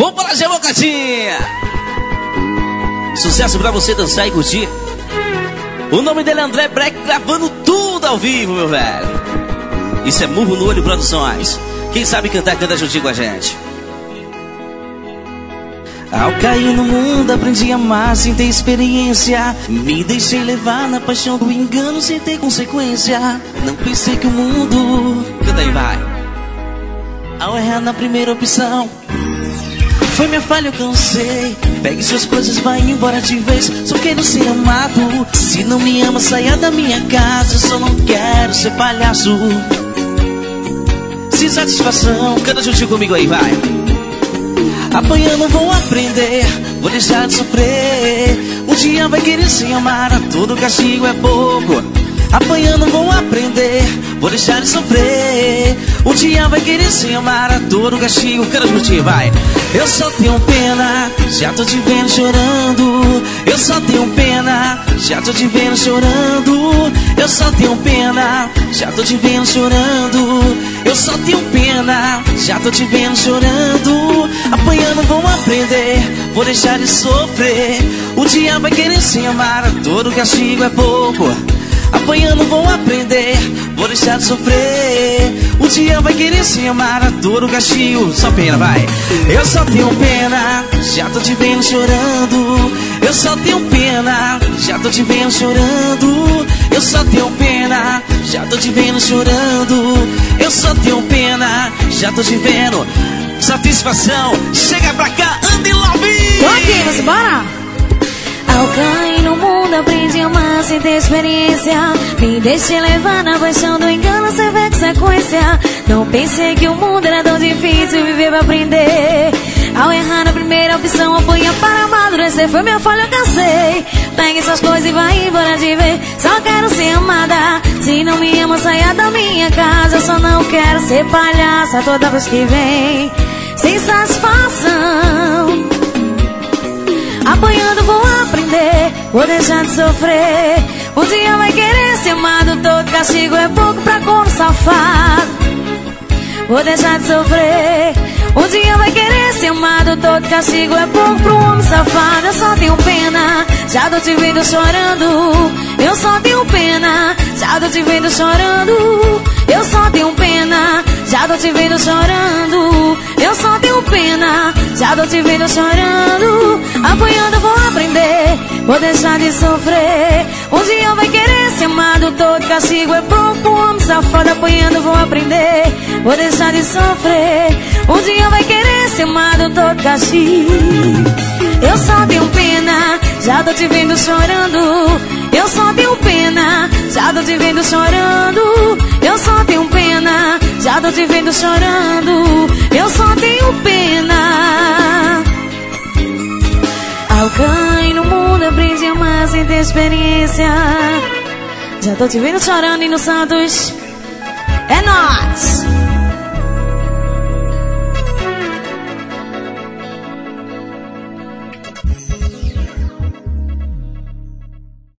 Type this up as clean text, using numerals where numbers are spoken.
Vamos para a bocadinha. Sucesso pra você dançar e curtir. O nome dele é André Breck, gravando tudo ao vivo, meu velho. Isso é Murro no Olho Produções. Quem sabe cantar, canta juntinho com a gente. Ao cair no mundo aprendi a amar sem ter experiência. Me deixei levar na paixão do engano sem ter consequência. Não pensei que o mundo... Canta aí, vai. Ao errar na primeira opção, foi minha falha, eu cansei. Pegue suas coisas, vai embora de vez. Só quero ser amado. Se não me ama, saia da minha casa. Só não quero ser palhaço. Sem satisfação, canta juntinho comigo aí, vai. Apanhando vou aprender, vou deixar de sofrer. Um dia vai querer se amar, todo castigo é pouco. Apanhando vou aprender, vou deixar de sofrer. Um dia vai querer se amar, todo castigo. Quero juntinho, vai. Eu só tenho pena, já tô te vendo chorando. Eu só tenho pena, já tô te vendo chorando. Eu só tenho pena, já tô te vendo chorando. Eu só tenho pena, já tô te vendo chorando. Apanhando vou aprender, vou deixar de sofrer. Um dia vai querer se amar, todo castigo é pouco. Apanhando vou aprender, vou deixar de sofrer. Um dia vai querer se amar, todo castigo. Só pena, vai. Eu só tenho pena, já tô te vendo chorando. Eu só tenho pena, já tô te vendo chorando. Eu só tenho pena, já tô te vendo chorando. Eu só tenho pena, já tô te vendo. Satisfação, chega pra cá, Andy Love. Tô aqui, mas bora. Ao cair no mundo aprendi a amar sem ter experiência. Me deixei levar na paixão do engano sem ver consequência. Não pensei que o mundo era tão difícil viver pra aprender. Ao errar na primeira opção, apanha para amadurecer. Foi minha falha, eu cansei. Pegue suas coisas e vai embora de vez. Só quero ser amada. Se não me ama, saia da minha casa. Eu só não quero ser palhaça toda vez que vem. Sem satisfação. Apanhando vou aprender, vou deixar de sofrer. Um dia vai querer ser amado, todo castigo é pouco pra corno safado. Vou deixar de sofrer. Um dia vai querer ser amado, todo castigo é pouco pro homem safado. Eu só tenho pena, já tô te vendo chorando. Eu só tenho pena, já tô te vendo chorando. Eu só tenho pena, já tô te vendo chorando. Eu só tenho pena, já tô te vendo chorando. Apanhando vou aprender, vou deixar de sofrer. Um dia vai querer ser amado, todo castigo é pouco pro homem safado. Apanhando vou aprender, vou deixar de sofrer. Um dia vai querer ser amado, todo castigo. Eu só tenho pena, já tô te vendo chorando. Eu só tenho pena, já tô te vendo chorando. Eu só tenho pena, já tô te vendo chorando. Eu só tenho pena. Ao cair no mundo aprendi a amar sem ter experiência. Já tô te vendo chorando e no Santos. É nóis!